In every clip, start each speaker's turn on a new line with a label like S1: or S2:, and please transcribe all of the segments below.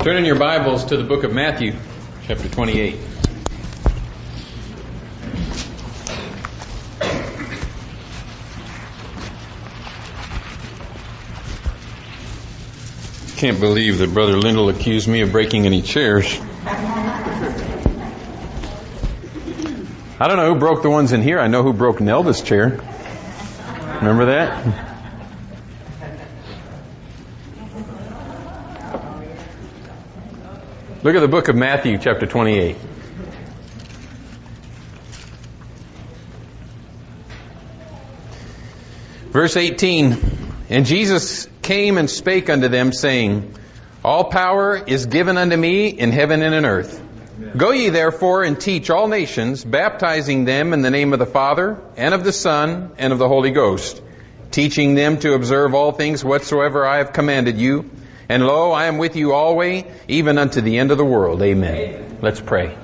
S1: Turn in your Bibles to the book of Matthew, chapter 28. Can't believe that Brother Lindell accused me of breaking any chairs. I don't know who broke the ones in here. I know who broke Nelda's chair. Remember that? Look at the book of Matthew, chapter 28. Verse 18, And Jesus came and spake unto them, saying, All power is given unto me in heaven and in earth. Go ye therefore and teach all nations, baptizing them in the name of the Father, and of the Son, and of the Holy Ghost, teaching them to observe all things whatsoever I have commanded you. And lo, I am with you always, even unto the end of the world. Amen. Let's pray.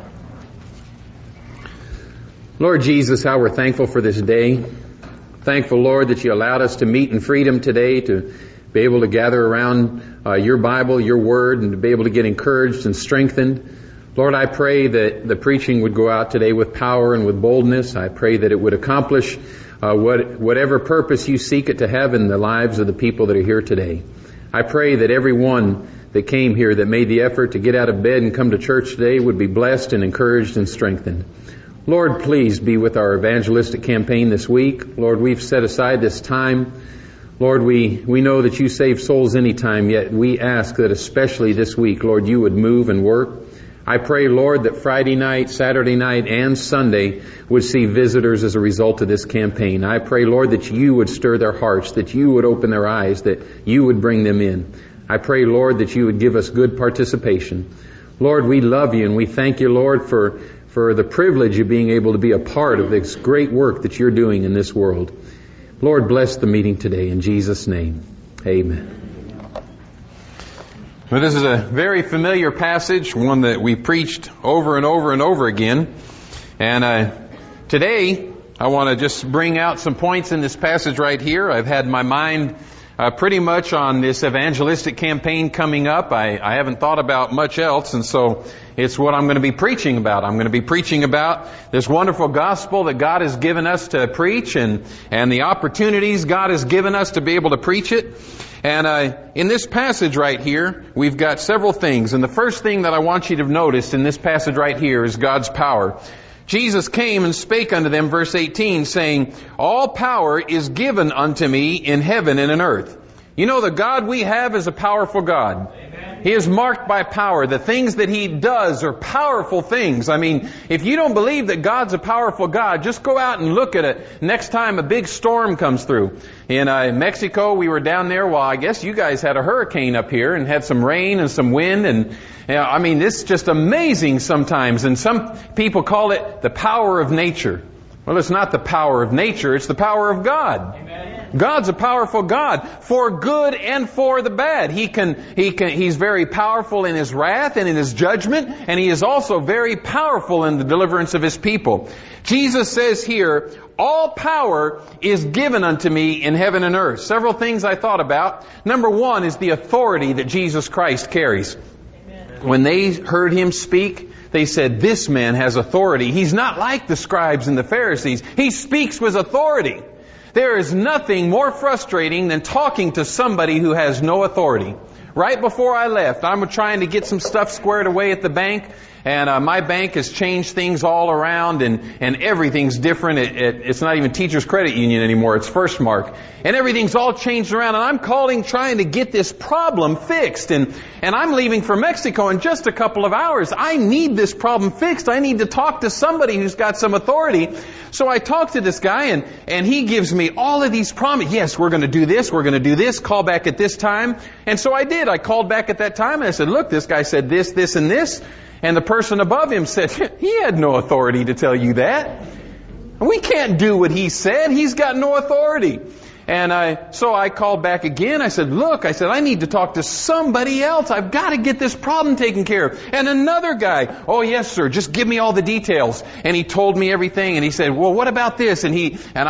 S1: Lord Jesus, how we're thankful for this day. Thankful, Lord, that you allowed us to meet in freedom today, to be able to gather around your Bible, your Word, and to be able to get encouraged and strengthened. Lord, I pray that the preaching would go out today with power and with boldness. I pray that it would accomplish whatever purpose you seek it to have in the lives of the people that are here today. I pray that everyone that came here, that made the effort to get out of bed and come to church today, would be blessed and encouraged and strengthened. Lord, please be with our evangelistic campaign this week. Lord, we've set aside this time. Lord, we know that you save souls anytime, yet we ask that especially this week, Lord, you would move and work. I pray, Lord, that Friday night, Saturday night, and Sunday would see visitors as a result of this campaign. I pray, Lord, that you would stir their hearts, that you would open their eyes, that you would bring them in. I pray, Lord, that you would give us good participation. Lord, we love you and we thank you, Lord, for the privilege of being able to be a part of this great work that you're doing in this world. Lord, bless the meeting today in Jesus' name. Amen. Well, this is a very familiar passage, one that we preached over and over and over again. And today, I want to just bring out some points in this passage right here. I've had my mind pretty much on this evangelistic campaign coming up. I haven't thought about much else, and so it's what I'm going to be preaching about. I'm going to be preaching about this wonderful gospel that God has given us to preach and the opportunities God has given us to be able to preach it. And in this passage right here, we've got several things. And the first thing that I want you to notice in this passage right here is God's power. Jesus came and spake unto them, verse 18, saying, All power is given unto me in heaven and in earth. You know, the God we have is a powerful God. Amen. He is marked by power. The things that He does are powerful things. I mean, if you don't believe that God's a powerful God, just go out and look at it next time a big storm comes through. In Mexico, we were down there. Well, I guess you guys had a hurricane up here and had some rain and some wind. And, I mean, it's just amazing sometimes. And some people call it the power of nature. Well, it's not the power of nature. It's the power of God. Amen. God's a powerful God for good and for the bad. He's very powerful in His wrath and in His judgment, and He is also very powerful in the deliverance of His people. Jesus says here, all power is given unto me in heaven and earth. Several things I thought about. Number one is the authority that Jesus Christ carries. Amen. When they heard Him speak, they said, this man has authority. He's not like the scribes and the Pharisees. He speaks with authority. There is nothing more frustrating than talking to somebody who has no authority. Right before I left, I'm trying to get some stuff squared away at the bank, and my bank has changed things all around, and everything's different. It's not even Teachers Credit Union anymore. It's First Mark. And everything's all changed around, and I'm calling trying to get this problem fixed. And I'm leaving for Mexico in just a couple of hours. I need this problem fixed. I need to talk to somebody who's got some authority. So I talk to this guy, and he gives me all of these promises. Yes, we're going to do this. We're going to do this. Call back at this time. And so I did. I called back at that time, and I said, look, this guy said this, this, and this. And the person above him said, he had no authority to tell you that. We can't do what he said. He's got no authority. And so I called back again. I said, look, I need to talk to somebody else. I've got to get this problem taken care of. And another guy, oh yes sir, just give me all the details. And he told me everything. And he said, well, what about this? And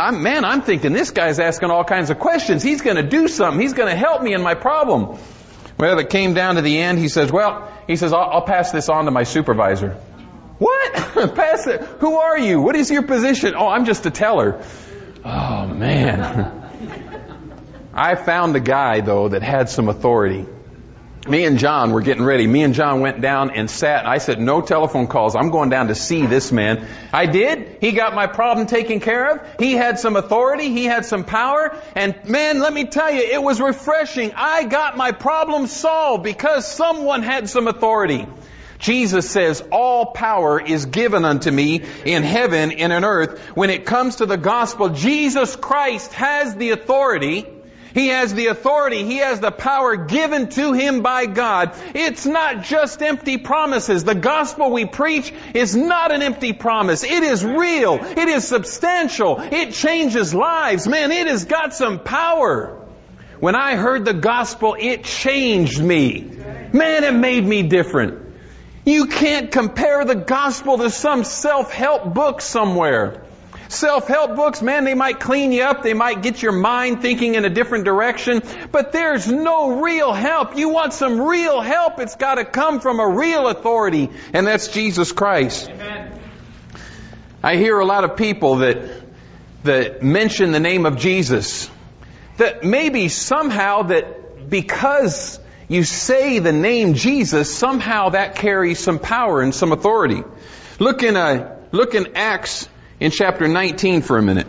S1: I'm thinking this guy's asking all kinds of questions. He's going to do something. He's going to help me in my problem. Well, it came down to the end. He says, I'll pass this on to my supervisor. What? Pass it? Who are you? What is your position? Oh, I'm just a teller. Oh, man. I found a guy, though, that had some authority. Me and John were getting ready. Me and John went down and sat. I said, no telephone calls. I'm going down to see this man. I did. He got my problem taken care of. He had some authority. He had some power. And man, let me tell you, it was refreshing. I got my problem solved because someone had some authority. Jesus says, all power is given unto me in heaven and on earth. When it comes to the gospel, Jesus Christ has the authority. He has the authority. He has the power given to Him by God. It's not just empty promises. The gospel we preach is not an empty promise. It is real. It is substantial. It changes lives. Man, it has got some power. When I heard the gospel, it changed me. Man, it made me different. You can't compare the gospel to some self-help book somewhere. Self-help books, man, they might clean you up. They might get your mind thinking in a different direction. But there's no real help. You want some real help, it's got to come from a real authority. And that's Jesus Christ. Amen. I hear a lot of people that mention the name of Jesus. That maybe somehow that because you say the name Jesus, somehow that carries some power and some authority. Look in Acts in chapter 19 for a minute.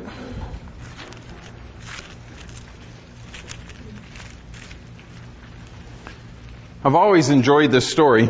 S1: I've always enjoyed this story.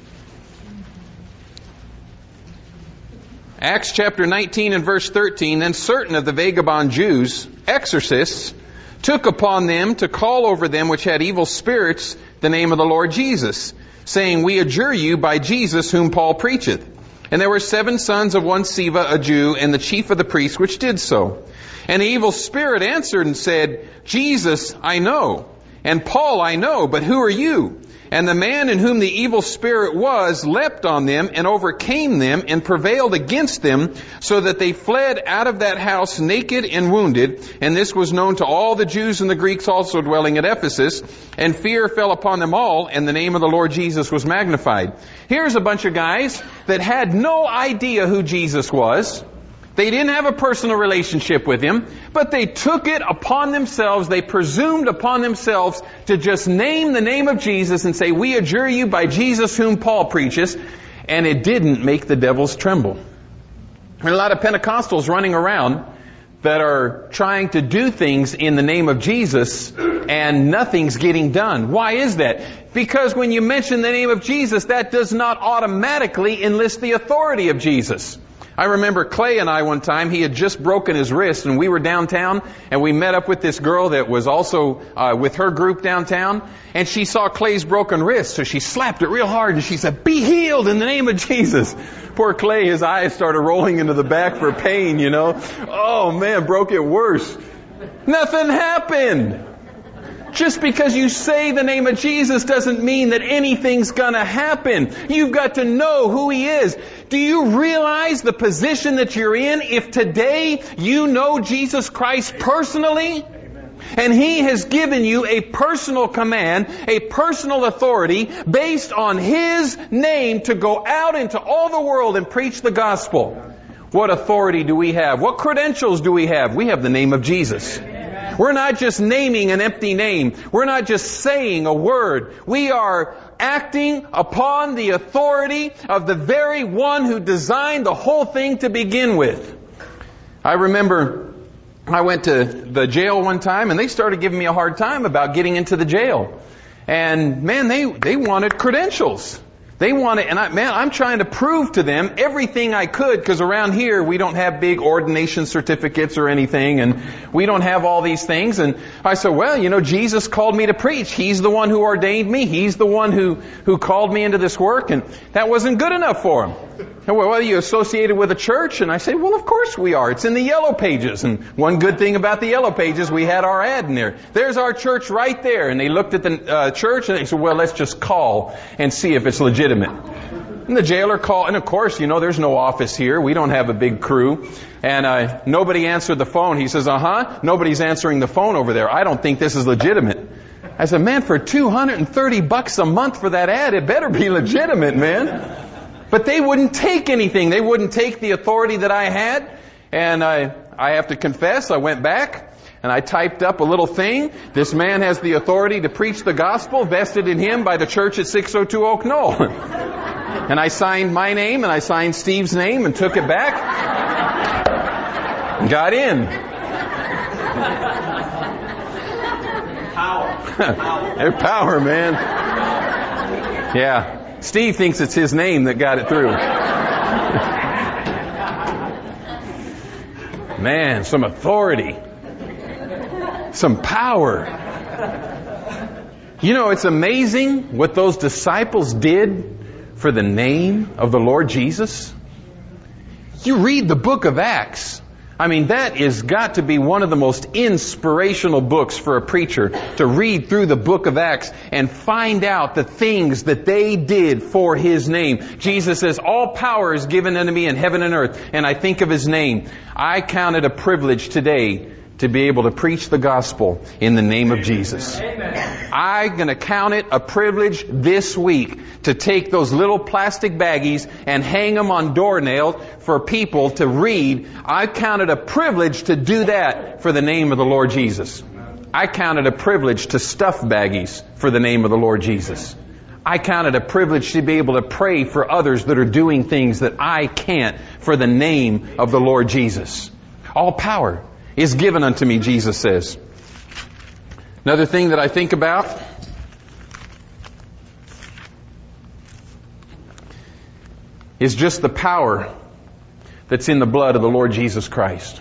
S1: Acts chapter 19 and verse 13, then certain of the vagabond Jews, exorcists, took upon them to call over them which had evil spirits the name of the Lord Jesus, saying, we adjure you by Jesus whom Paul preacheth. And there were 7 sons of one Sceva, a Jew, and the chief of the priests, which did so. And the evil spirit answered and said, Jesus I know, and Paul I know, but who are you? And the man in whom the evil spirit was leapt on them and overcame them and prevailed against them, so that they fled out of that house naked and wounded. And this was known to all the Jews and the Greeks also dwelling at Ephesus. And fear fell upon them all, and the name of the Lord Jesus was magnified. Here's a bunch of guys that had no idea who Jesus was. They didn't have a personal relationship with Him, but they took it upon themselves, they presumed upon themselves to just name the name of Jesus and say, we adjure you by Jesus whom Paul preaches, and it didn't make the devils tremble. There are a lot of Pentecostals running around that are trying to do things in the name of Jesus, and nothing's getting done. Why is that? Because when you mention the name of Jesus, that does not automatically enlist the authority of Jesus. I remember Clay and I one time, he had just broken his wrist, and we were downtown, and we met up with this girl that was also with her group downtown, and she saw Clay's broken wrist, so she slapped it real hard, and she said, be healed in the name of Jesus. Poor Clay, his eyes started rolling into the back for pain, you know. Oh man, broke it worse. Nothing happened. Just because you say the name of Jesus doesn't mean that anything's gonna happen. You've got to know who He is. Do you realize the position that you're in if today you know Jesus Christ personally? And He has given you a personal command, a personal authority based on His name to go out into all the world and preach the gospel. What authority do we have? What credentials do we have? We have the name of Jesus. We're not just naming an empty name. We're not just saying a word. We are acting upon the authority of the very one who designed the whole thing to begin with. I remember I went to the jail one time, and they started giving me a hard time about getting into the jail. And man, they wanted credentials. They wanted, and I'm trying to prove to them everything I could, because around here we don't have big ordination certificates or anything, and we don't have all these things. And I said, well, you know, Jesus called me to preach. He's the one who ordained me. He's the one who called me into this work, and that wasn't good enough for them. And well, are you associated with a church? And I say, well, of course we are. It's in the Yellow Pages. And one good thing about the Yellow Pages, we had our ad in there. There's our church right there. And they looked at the church and they said, well, let's just call and see if it's legitimate. And the jailer called, and of course, you know, there's no office here. We don't have a big crew. And nobody answered the phone. He says, nobody's answering the phone over there. I don't think this is legitimate. I said, man, for $230 a month for that ad, it better be legitimate, man. But they wouldn't take anything. They wouldn't take the authority that I had. And I have to confess, I went back and I typed up a little thing. This man has the authority to preach the gospel vested in him by the church at 602 Oak Knoll. And I signed my name and I signed Steve's name and took it back. And got in. Power. There's power, man. Yeah. Steve thinks it's his name that got it through. Man, some authority. Some power. You know, it's amazing what those disciples did for the name of the Lord Jesus. You read the book of Acts. I mean, that has got to be one of the most inspirational books for a preacher, to read through the book of Acts and find out the things that they did for His name. Jesus says, all power is given unto me in heaven and earth, and I think of His name. I count it a privilege today to be able to preach the gospel in the name of Jesus. I'm going to count it a privilege this week to take those little plastic baggies and hang them on doornails for people to read. I count it a privilege to do that for the name of the Lord Jesus. I count it a privilege to stuff baggies for the name of the Lord Jesus. I count it a privilege to be able to pray for others that are doing things that I can't for the name of the Lord Jesus. All power is given unto me, Jesus says. Another thing that I think about is just the power that's in the blood of the Lord Jesus Christ.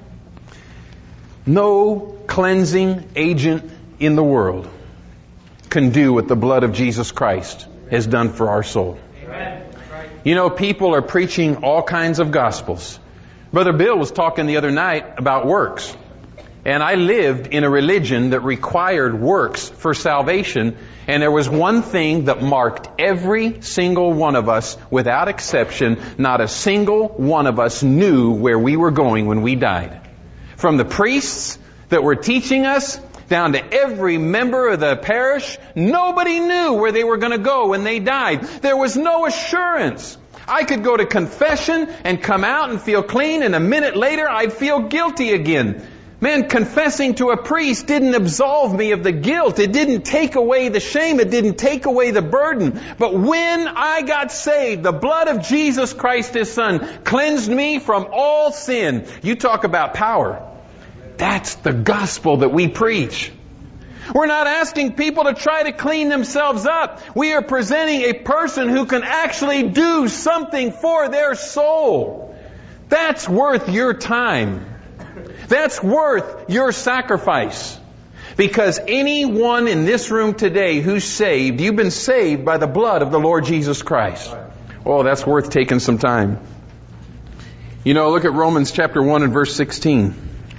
S1: No cleansing agent in the world can do what the blood of Jesus Christ has done for our soul. Amen. You know, people are preaching all kinds of gospels. Brother Bill was talking the other night about works. And I lived in a religion that required works for salvation. And there was one thing that marked every single one of us without exception. Not a single one of us knew where we were going when we died. From the priests that were teaching us down to every member of the parish, nobody knew where they were going to go when they died. There was no assurance. I could go to confession and come out and feel clean, and a minute later I'd feel guilty again. Man, confessing to a priest didn't absolve me of the guilt. It didn't take away the shame. It didn't take away the burden. But when I got saved, the blood of Jesus Christ, His Son, cleansed me from all sin. You talk about power. That's the gospel that we preach. We're not asking people to try to clean themselves up. We are presenting a person who can actually do something for their soul. That's worth your time. That's worth your sacrifice. Because anyone in this room today who's saved, you've been saved by the blood of the Lord Jesus Christ. Oh, that's worth taking some time. You know, look at Romans chapter 1 and verse 16.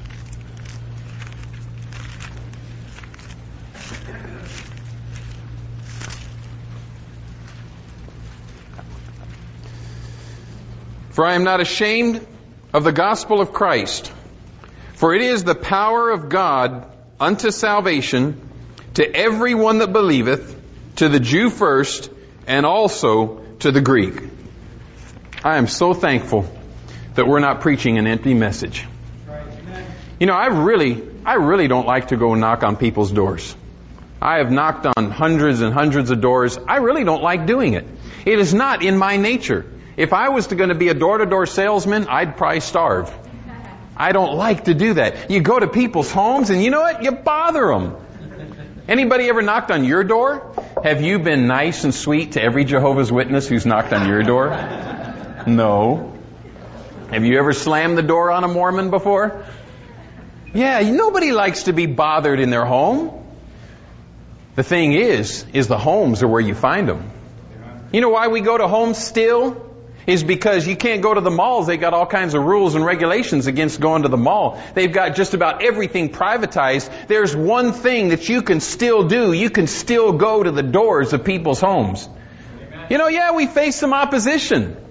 S1: For I am not ashamed of the gospel of Christ, for it is the power of God unto salvation to every one that believeth, to the Jew first, and also to the Greek. I am so thankful that we're not preaching an empty message. You know, I really don't like to go knock on people's doors. I have knocked on hundreds and hundreds of doors. I really don't like doing it. It is not in my nature. If I was going to be a door-to-door salesman, I'd probably starve. I don't like to do that. You go to people's homes and you know what? You bother them. Anybody ever knocked on your door? Have you been nice and sweet to every Jehovah's Witness who's knocked on your door? No. Have you ever slammed the door on a Mormon before? Yeah, nobody likes to be bothered in their home. The thing is the homes are where you find them. You know why we go to homes still? Is because you can't go to the malls. They got all kinds of rules and regulations against going to the mall. They've got just about everything privatized. There's one thing that you can still do. You can still go to the doors of people's homes. You know, yeah, we face some opposition.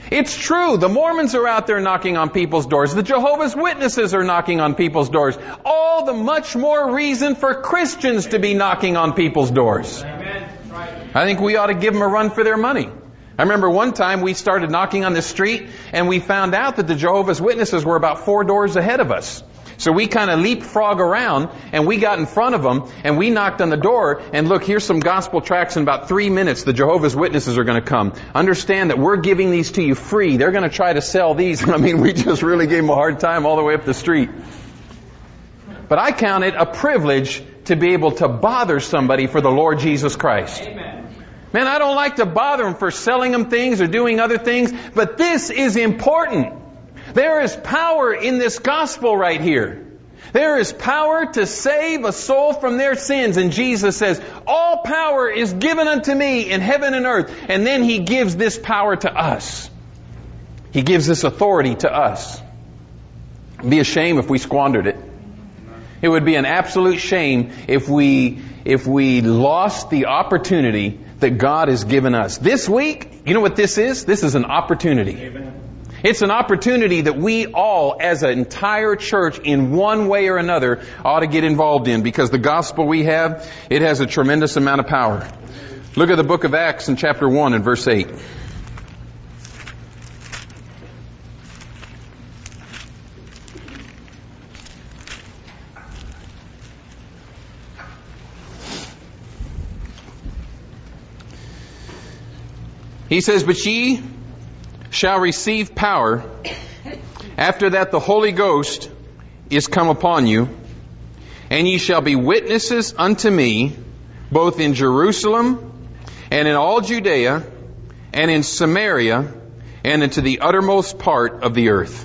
S1: It's true. The Mormons are out there knocking on people's doors. The Jehovah's Witnesses are knocking on people's doors. All the much more reason for Christians to be knocking on people's doors.
S2: Amen. Right.
S1: I think we ought to give them a run for their money. I remember one time we started knocking on the street and we found out that the Jehovah's Witnesses were about 4 doors ahead of us. So we kind of leapfrog around and we got in front of them and we knocked on the door and look, here's some gospel tracts. In about 3 minutes the Jehovah's Witnesses are going to come. Understand that we're giving these to you free. They're going to try to sell these. I mean, we just really gave them a hard time all the way up the street. But I count it a privilege to be able to bother somebody for the Lord Jesus Christ.
S2: Amen.
S1: Man, I don't like to bother them for selling them things or doing other things, but this is important. There is power in this gospel right here. There is power to save a soul from their sins. And Jesus says, all power is given unto me in heaven and earth. And then He gives this power to us. He gives this authority to us. It'd be a shame if we squandered it. It would be an absolute shame if we lost the opportunity that God has given us. This week, you know what this is? This is an opportunity.
S2: Amen.
S1: It's an opportunity that we all, as an entire church, in one way or another, ought to get involved in, because the gospel we have, it has a tremendous amount of power. Look at the book of Acts in chapter 1 and verse 8. He says, but ye shall receive power after that the Holy Ghost is come upon you, and ye shall be witnesses unto me both in Jerusalem and in all Judea and in Samaria and into the uttermost part of the earth.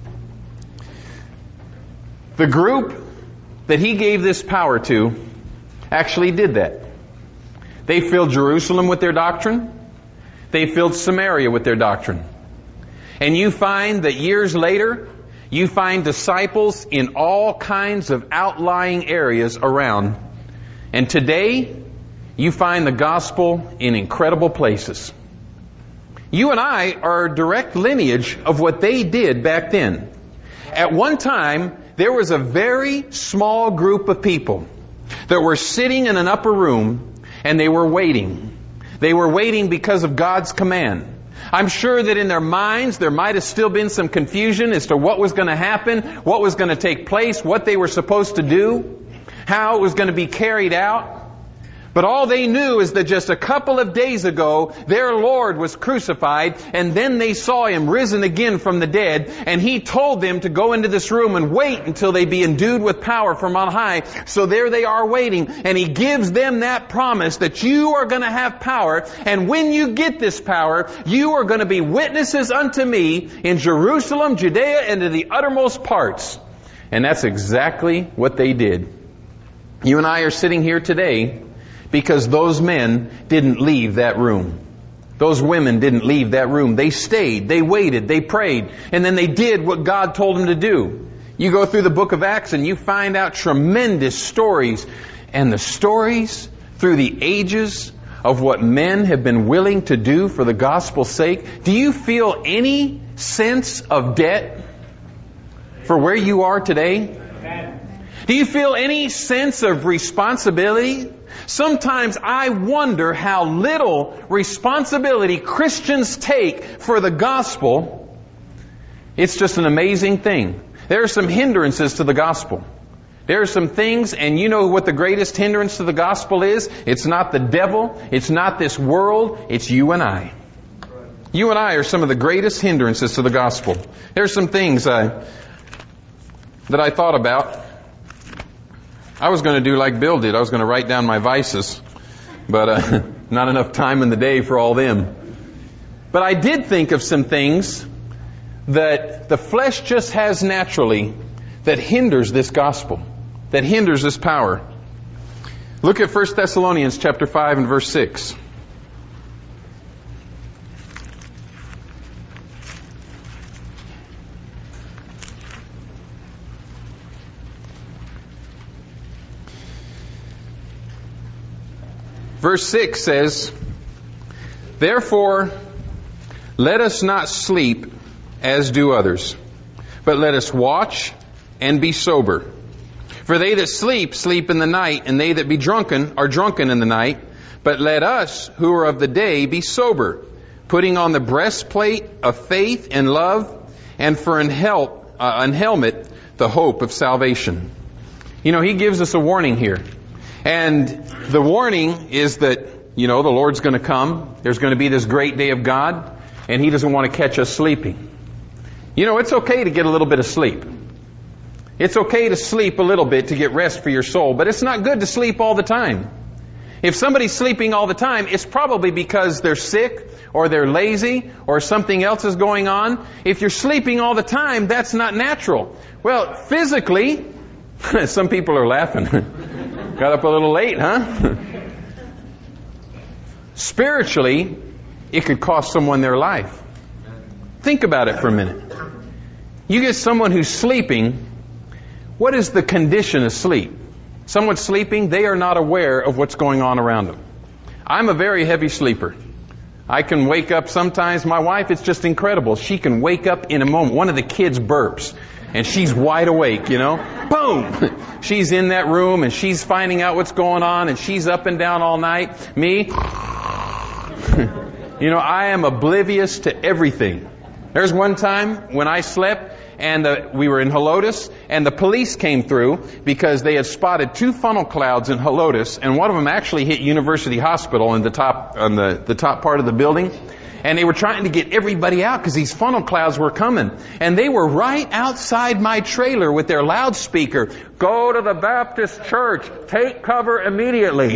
S1: The group that He gave this power to actually did that. They filled Jerusalem with their doctrine. They filled Samaria with their doctrine. And you find that years later, you find disciples in all kinds of outlying areas around. And today, you find the gospel in incredible places. You and I are a direct lineage of what they did back then. At one time, there was a very small group of people that were sitting in an upper room and they were waiting. They were waiting because of God's command. I'm sure that in their minds there might have still been some confusion as to what was going to happen, what was going to take place, what they were supposed to do, how it was going to be carried out. But all they knew is that just a couple of days ago, their Lord was crucified, and then they saw Him risen again from the dead, and He told them to go into this room and wait until they be endued with power from on high. So there they are waiting, and He gives them that promise that you are going to have power, and when you get this power, you are going to be witnesses unto me in Jerusalem, Judea, and to the uttermost parts. And that's exactly what they did. You and I are sitting here today because those men didn't leave that room. Those women didn't leave that room. They stayed, they waited, they prayed, and then they did what God told them to do. You go through the book of Acts and you find out tremendous stories, and the stories through the ages of what men have been willing to do for the gospel's sake. Do you feel any sense of debt for where you are today? Do you feel any sense of responsibility? Sometimes I wonder how little responsibility Christians take for the gospel. It's just an amazing thing. There are some hindrances to the gospel. There are some things, and you know what the greatest hindrance to the gospel is? It's not the devil. It's not this world. It's you and I. You and I are some of the greatest hindrances to the gospel. There are some things that I thought about. I was going to do like Bill did. I was going to write down my vices, but not enough time in the day for all them. But I did think of some things that the flesh just has naturally that hinders this gospel, that hinders this power. Look at 1 Thessalonians chapter 5 and verse 6. Verse 6 says, therefore, Let us not sleep as do others, but let us watch and be sober. For they that sleep, sleep in the night, and they that be drunken are drunken in the night. But let us, who are of the day, be sober, putting on the breastplate of faith and love, and for an helmet, the hope of salvation. You know, he gives us a warning here. And the warning is that, the Lord's going to come. There's going to be this great day of God, and He doesn't want to catch us sleeping. It's okay to get a little bit of sleep. It's okay to sleep a little bit to get rest for your soul, but it's not good to sleep all the time. If somebody's sleeping all the time, it's probably because they're sick, or they're lazy, or something else is going on. If you're sleeping all the time, that's not natural. Well, physically, some people are laughing. Got up a little late, huh? Spiritually, it could cost someone their life. Think about it for a minute. You get someone who's sleeping. What is the condition of sleep? Someone sleeping, they are not aware of what's going on around them. I'm a very heavy sleeper. I can wake up sometimes. My wife, it's just incredible. She can wake up in a moment. One of the kids burps, and she's wide awake, Boom! She's in that room, and she's finding out what's going on, and she's up and down all night. Me, I am oblivious to everything. There's one time when I slept, and we were in Helotes, and the police came through because they had spotted 2 funnel clouds in Helotes, and one of them actually hit University Hospital in the top part of the building. And they were trying to get everybody out because these funnel clouds were coming. And they were right outside my trailer with their loudspeaker. Go to the Baptist church. Take cover immediately.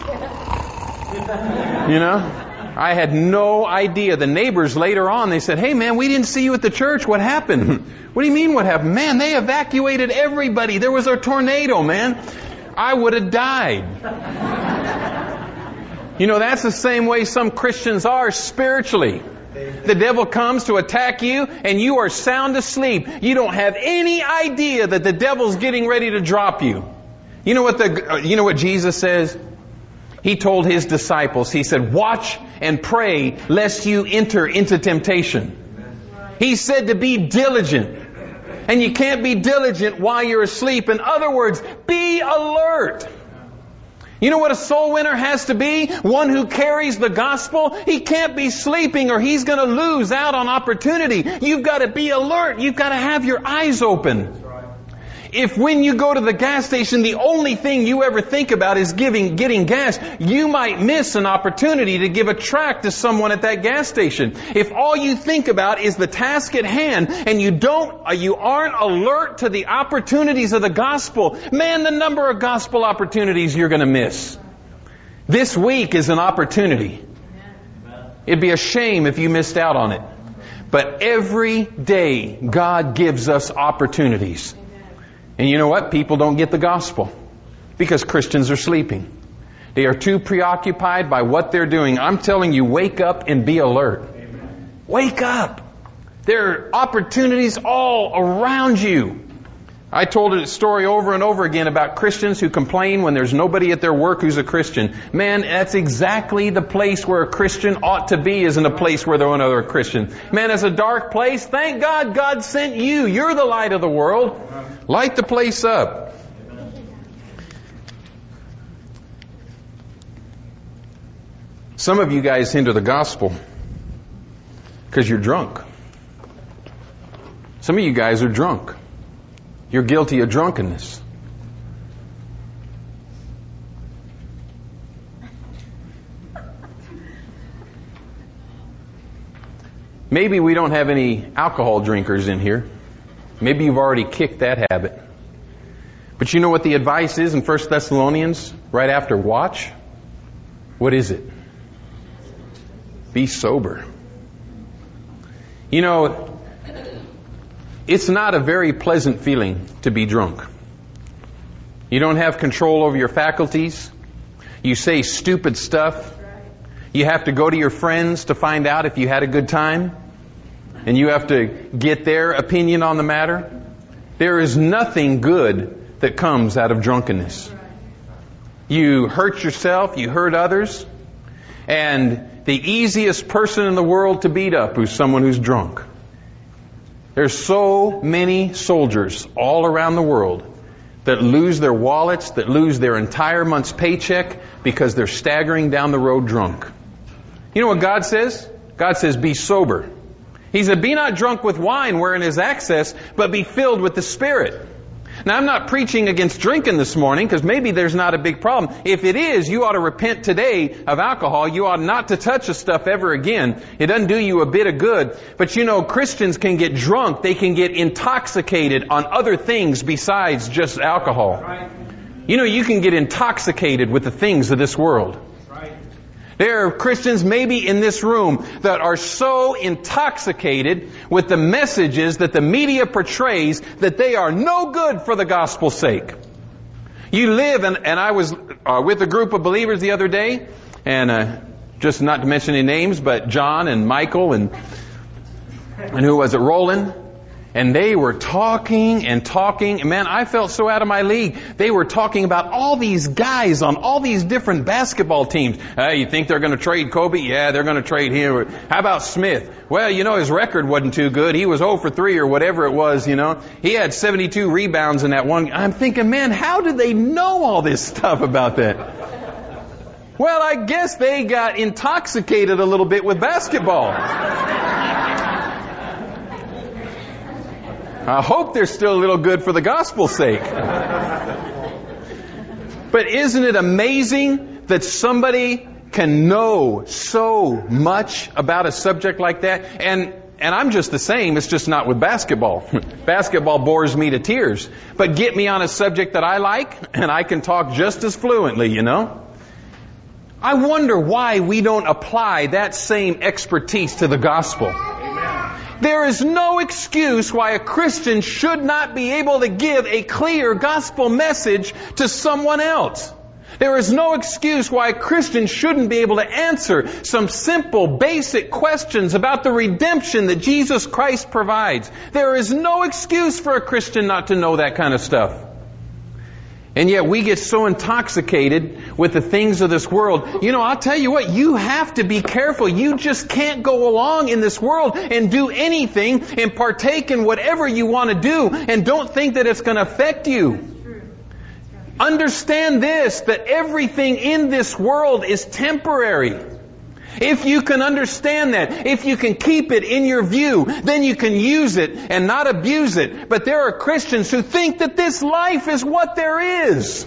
S1: I had no idea. The neighbors later on, they said, "Hey man, we didn't see you at the church. What happened?" "What do you mean what happened?" "Man, they evacuated everybody. There was a tornado, man. I would have died." That's the same way some Christians are spiritually. The devil comes to attack you, and you are sound asleep. You don't have any idea that the devil's getting ready to drop you. You know what Jesus says? He told His disciples, He said, "Watch and pray lest you enter into temptation." He said to be diligent. And you can't be diligent while you're asleep. In other words, be alert. You know what a soul winner has to be? One who carries the gospel. He can't be sleeping or he's going to lose out on opportunity. You've got to be alert. You've got to have your eyes open. If when you go to the gas station, the only thing you ever think about is getting gas, you might miss an opportunity to give a tract to someone at that gas station. If all you think about is the task at hand and you aren't alert to the opportunities of the gospel, man, the number of gospel opportunities you're going to miss. This week is an opportunity. It'd be a shame if you missed out on it. But every day, God gives us opportunities. And you know what? People don't get the gospel because Christians are sleeping. They are too preoccupied by what they're doing. I'm telling you, wake up and be alert. Amen. Wake up. There are opportunities all around you. I told a story over and over again about Christians who complain when there's nobody at their work who's a Christian. Man, that's exactly the place where a Christian ought to be, isn't a place where there's another Christian. Man, it's a dark place. Thank God God sent you. You're the light of the world. Light the place up. Some of you guys hinder the gospel because you're drunk. Some of you guys are drunk. You're guilty of drunkenness. Maybe we don't have any alcohol drinkers in here. Maybe you've already kicked that habit. But you know what the advice is in 1 Thessalonians right after watch? What is it? Be sober. It's not a very pleasant feeling to be drunk. You don't have control over your faculties. You say stupid stuff. You have to go to your friends to find out if you had a good time. And you have to get their opinion on the matter. There is nothing good that comes out of drunkenness. You hurt yourself. You hurt others. And the easiest person in the world to beat up is someone who's drunk. There's so many soldiers all around the world that lose their wallets, that lose their entire month's paycheck because they're staggering down the road drunk. You know what God says? God says, be sober. He said, be not drunk with wine wherein is excess, but be filled with the Spirit. Now, I'm not preaching against drinking this morning because maybe there's not a big problem. If it is, you ought to repent today of alcohol. You ought not to touch the stuff ever again. It doesn't do you a bit of good. But you know, Christians can get drunk. They can get intoxicated on other things besides just alcohol. You know, you can get intoxicated with the things of this world. There are Christians maybe in this room that are so intoxicated with the messages that the media portrays that they are no good for the gospel's sake. You live, and I was with a group of believers the other day, and just not to mention any names, but John and Michael and who was it, Roland? And they were talking and talking. And man, I felt so out of my league. They were talking about all these guys on all these different basketball teams. You think they're going to trade Kobe? Yeah, they're going to trade him. How about Smith? Well, you know, his record wasn't too good. He was 0 for 3 or whatever it was, you know. He had 72 rebounds in that one. I'm thinking, man, how did they know all this stuff about that? Well, I guess they got intoxicated a little bit with basketball. I hope they're still a little good for the gospel's sake. But isn't it amazing that somebody can know so much about a subject like that? And I'm just the same. It's just not with basketball. Basketball bores me to tears. But get me on a subject that I like, and I can talk just as fluently, you know. I wonder why we don't apply that same expertise to the gospel. There is no excuse why a Christian should not be able to give a clear gospel message to someone else. There is no excuse why a Christian shouldn't be able to answer some simple, basic questions about the redemption that Jesus Christ provides. There is no excuse for a Christian not to know that kind of stuff. And yet we get so intoxicated with the things of this world. You know, I'll tell you what, you have to be careful. You just can't go along in this world and do anything and partake in whatever you want to do and don't think that it's going to affect you. Understand this, that everything in this world is temporary. If you can understand that, if you can keep it in your view, then you can use it and not abuse it. But there are Christians who think that this life is what there is.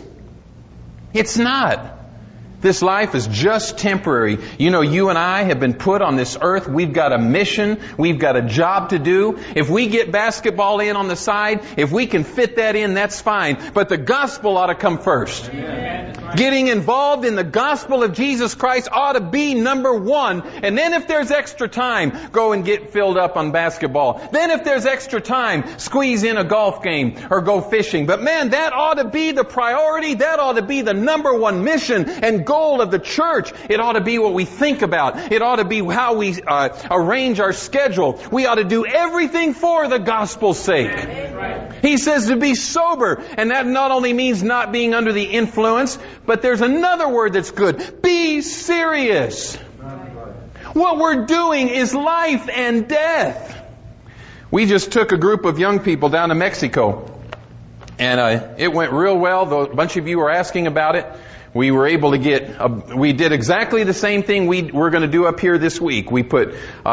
S1: It's not. This life is just temporary. You know, you and I have been put on this earth. We've got a mission. We've got a job to do. If we get basketball in on the side, if we can fit that in, that's fine. But the gospel ought to come first. Amen. Getting involved in the gospel of Jesus Christ ought to be number one. And then if there's extra time, go and get filled up on basketball. Then if there's extra time, squeeze in a golf game or go fishing. But man, that ought to be the priority. That ought to be the number one mission and goal of the church. It ought to be what we think about. It ought to be how we arrange our schedule. We ought to do everything for the gospel's sake. He says to be sober. And that not only means not being under the influence, but there's another word that's good. Be serious. What we're doing is life and death. We just took a group of young people down to Mexico. And it went real well, though a bunch of you were asking about it. We were able to we did exactly the same thing we're going to do up here this week. We put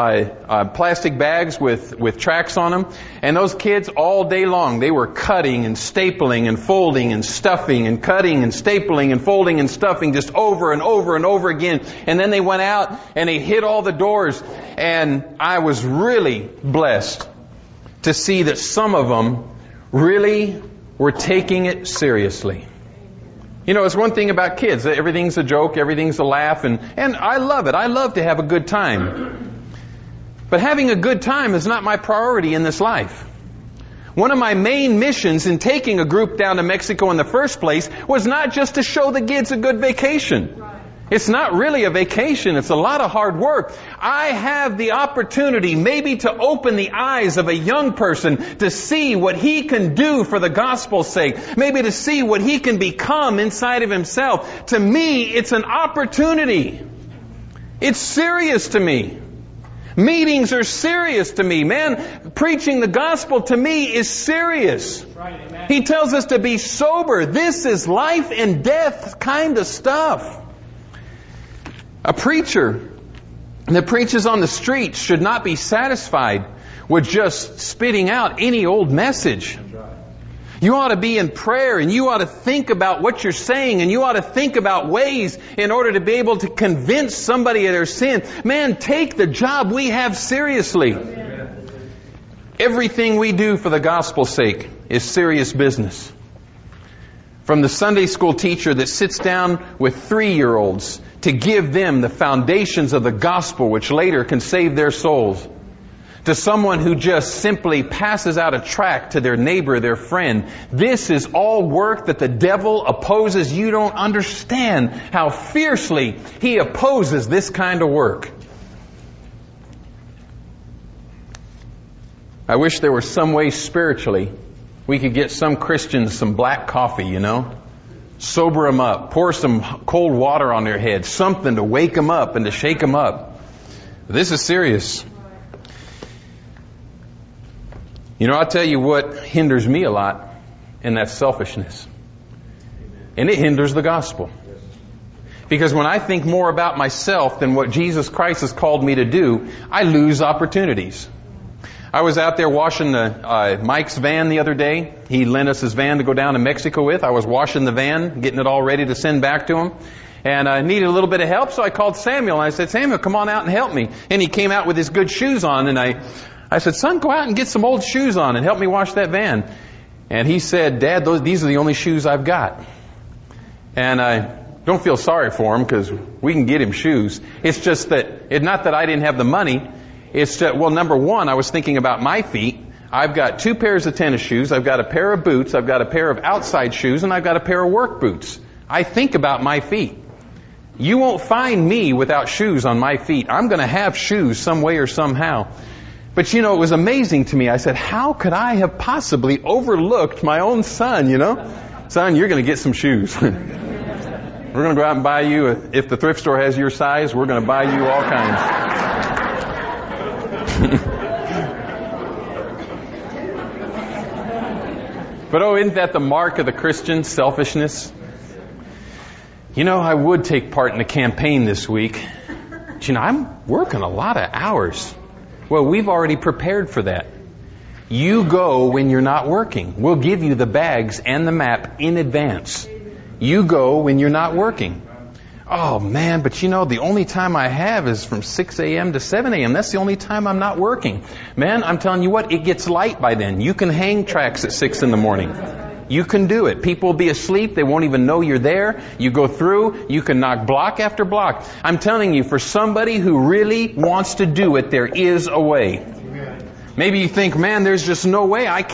S1: plastic bags with tracks on them. And those kids all day long, they were cutting and stapling and folding and stuffing and cutting and stapling and folding and stuffing just over and over and over again. And then they went out and they hit all the doors. And I was really blessed to see that some of them really were taking it seriously. You know, it's one thing about kids. Everything's a joke, everything's a laugh, and I love it. I love to have a good time. But having a good time is not my priority in this life. One of my main missions in taking a group down to Mexico in the first place was not just to show the kids a good vacation. It's not really a vacation. It's a lot of hard work. I have the opportunity maybe to open the eyes of a young person to see what he can do for the gospel's sake. Maybe to see what he can become inside of himself. To me, it's an opportunity. It's serious to me. Meetings are serious to me. Man, preaching the gospel to me is serious. He tells us to be sober. This is life and death kind of stuff. A preacher that preaches on the streets should not be satisfied with just spitting out any old message. You ought to be in prayer, and you ought to think about what you're saying, and you ought to think about ways in order to be able to convince somebody of their sin. Man, take the job we have seriously. Everything we do for the gospel's sake is serious business. From the Sunday school teacher that sits down with 3-year-olds to give them the foundations of the gospel which later can save their souls, to someone who just simply passes out a tract to their neighbor, their friend. This is all work that the devil opposes. You don't understand how fiercely he opposes this kind of work. I wish there was some way spiritually we could get some Christians some black coffee, sober them up, pour some cold water on their head, something to wake them up and to shake them up. This is serious. I'll tell you what hinders me a lot, and that's selfishness. And it hinders the gospel. Because when I think more about myself than what Jesus Christ has called me to do, I lose opportunities. I was out there washing Mike's van the other day. He lent us his van to go down to Mexico with. I was washing the van, getting it all ready to send back to him. And I needed a little bit of help, so I called Samuel. And I said, Samuel, come on out and help me. And he came out with his good shoes on, and I said, son, go out and get some old shoes on and help me wash that van. And he said, Dad, these are the only shoes I've got. And I don't feel sorry for him because we can get him shoes. It's just that, not that I didn't have the money. It's that, number one, I was thinking about my feet. I've got 2 pairs of tennis shoes. I've got a pair of boots. I've got a pair of outside shoes. And I've got a pair of work boots. I think about my feet. You won't find me without shoes on my feet. I'm going to have shoes some way or somehow. But it was amazing to me. I said, how could I have possibly overlooked my own son, Son, you're going to get some shoes. We're going to go out and buy you, if the thrift store has your size, we're going to buy you all kinds. But isn't that the mark of the Christian, selfishness? I would take part in a campaign this week. But I'm working a lot of hours. Well, we've already prepared for that. You go when you're not working. We'll give you the bags and the map in advance. You go when you're not working. Oh man, but the only time I have is from 6 a.m. to 7 a.m. That's the only time I'm not working. Man, I'm telling you what, it gets light by then. You can hang tracks at 6 in the morning. You can do it. People will be asleep. They won't even know you're there. You go through. You can knock block after block. I'm telling you, for somebody who really wants to do it, there is a way. Maybe you think, man, there's just no way. I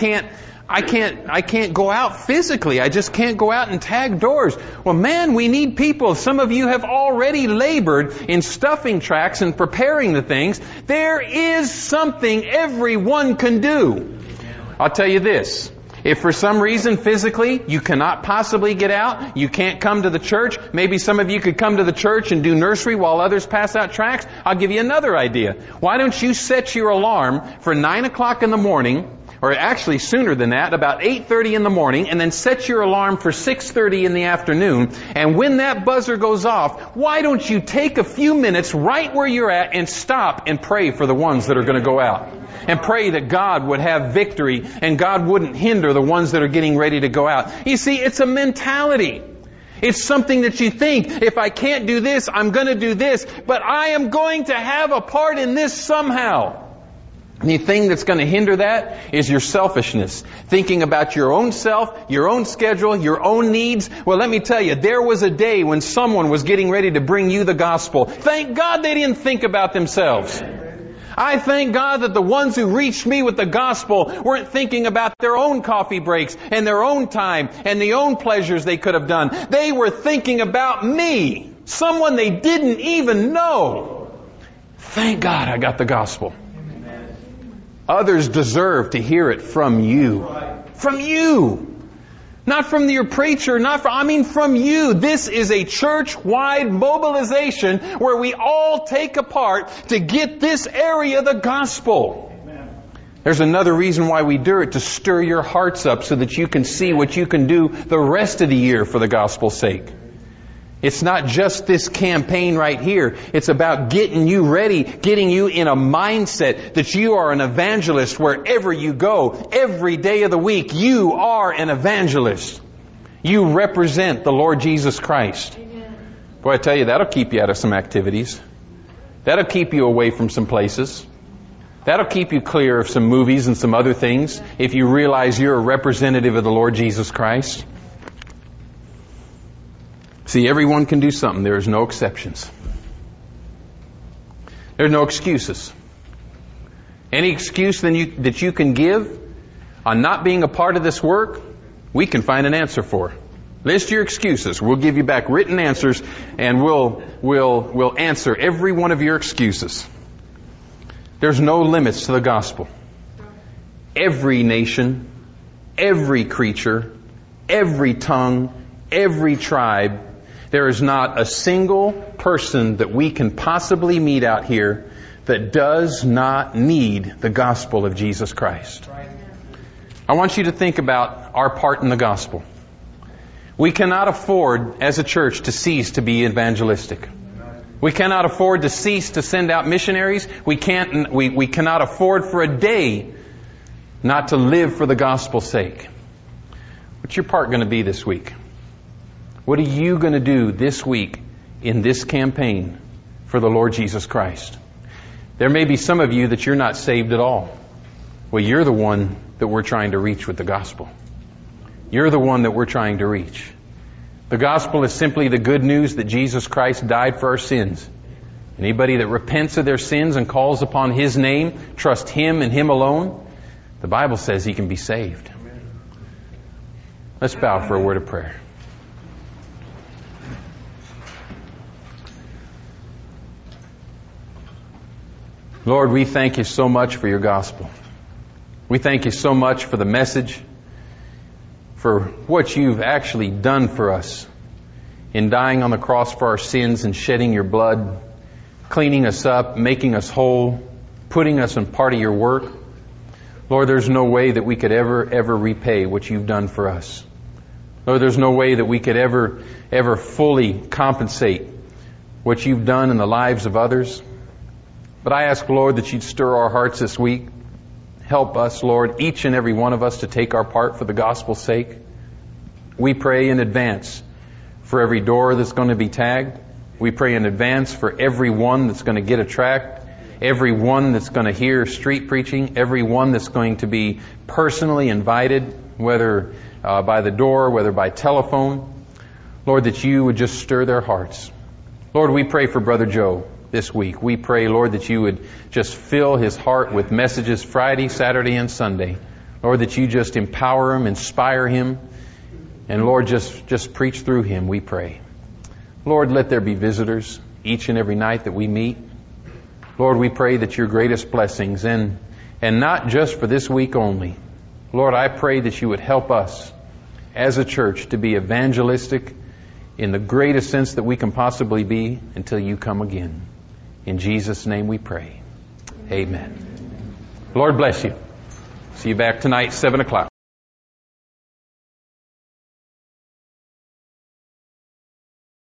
S1: can't go out physically. I just can't go out and tag doors. Well, man, we need people. Some of you have already labored in stuffing tracks and preparing the things. There is something everyone can do. I'll tell you this. If for some reason physically you cannot possibly get out, you can't come to the church, maybe some of you could come to the church and do nursery while others pass out tracts. I'll give you another idea. Why don't you set your alarm for 9 o'clock in the morning, or actually sooner than that, about 8:30 in the morning, and then set your alarm for 6:30 in the afternoon. And when that buzzer goes off, why don't you take a few minutes right where you're at and stop and pray for the ones that are going to go out? And pray that God would have victory and God wouldn't hinder the ones that are getting ready to go out. You see, it's a mentality. It's something that you think, if I can't do this, I'm going to do this, but I am going to have a part in this somehow. The thing that's going to hinder that is your selfishness. Thinking about your own self, your own schedule, your own needs. Well, let me tell you, there was a day when someone was getting ready to bring you the gospel. Thank God they didn't think about themselves. I thank God that the ones who reached me with the gospel weren't thinking about their own coffee breaks and their own time and the own pleasures they could have done. They were thinking about me, someone they didn't even know. Thank God I got the gospel. Others deserve to hear it from you. From you. Not from your preacher, from you. This is a church-wide mobilization where we all take a part to get this area the gospel. Amen. There's another reason why we do it, to stir your hearts up so that you can see what you can do the rest of the year for the gospel's sake. It's not just this campaign right here. It's about getting you ready, getting you in a mindset that you are an evangelist wherever you go. Every day of the week, you are an evangelist. You represent the Lord Jesus Christ. Amen. Boy, I tell you, that'll keep you out of some activities. That'll keep you away from some places. That'll keep you clear of some movies and some other things if you realize you're a representative of the Lord Jesus Christ. See, everyone can do something. There is no exceptions. There are no excuses. Any excuse that you can give on not being a part of this work, we can find an answer for. List your excuses. We'll give you back written answers, and we'll answer every one of your excuses. There's no limits to the gospel. Every nation, every creature, every tongue, every tribe, there is not a single person that we can possibly meet out here that does not need the gospel of Jesus Christ. I want you to think about our part in the gospel. We cannot afford, as a church, to cease to be evangelistic. We cannot afford to cease to send out missionaries. We cannot afford for a day not to live for the gospel's sake. What's your part going to be this week? What are you going to do this week in this campaign for the Lord Jesus Christ? There may be some of you that you're not saved at all. Well, you're the one that we're trying to reach with the gospel. You're the one that we're trying to reach. The gospel is simply the good news that Jesus Christ died for our sins. Anybody that repents of their sins and calls upon His name, trust Him and Him alone, the Bible says he can be saved. Let's bow for a word of prayer. Lord, we thank you so much for your gospel. We thank you so much for the message, for what you've actually done for us in dying on the cross for our sins and shedding your blood, cleaning us up, making us whole, putting us in part of your work. Lord, there's no way that we could ever repay what you've done for us. Lord, there's no way that we could ever fully compensate what you've done in the lives of others. But I ask, Lord, that you'd stir our hearts this week. Help us, Lord, each and every one of us to take our part for the gospel's sake. We pray in advance for every door that's going to be tagged. We pray in advance for every one that's going to get a tract, every one that's going to hear street preaching, every one that's going to be personally invited, whether by the door, whether by telephone. Lord, that you would just stir their hearts. Lord, we pray for Brother Joe this week. We pray, Lord, that you would just fill his heart with messages Friday, Saturday, and Sunday. Lord, that you just empower him, inspire him, and Lord, just preach through him, we pray. Lord, let there be visitors each and every night that we meet. Lord, we pray that your greatest blessings, and not just for this week only. Lord, I pray that you would help us as a church to be evangelistic in the greatest sense that we can possibly be until you come again. In Jesus' name we pray. Amen. Lord bless you. See you back tonight, 7 o'clock.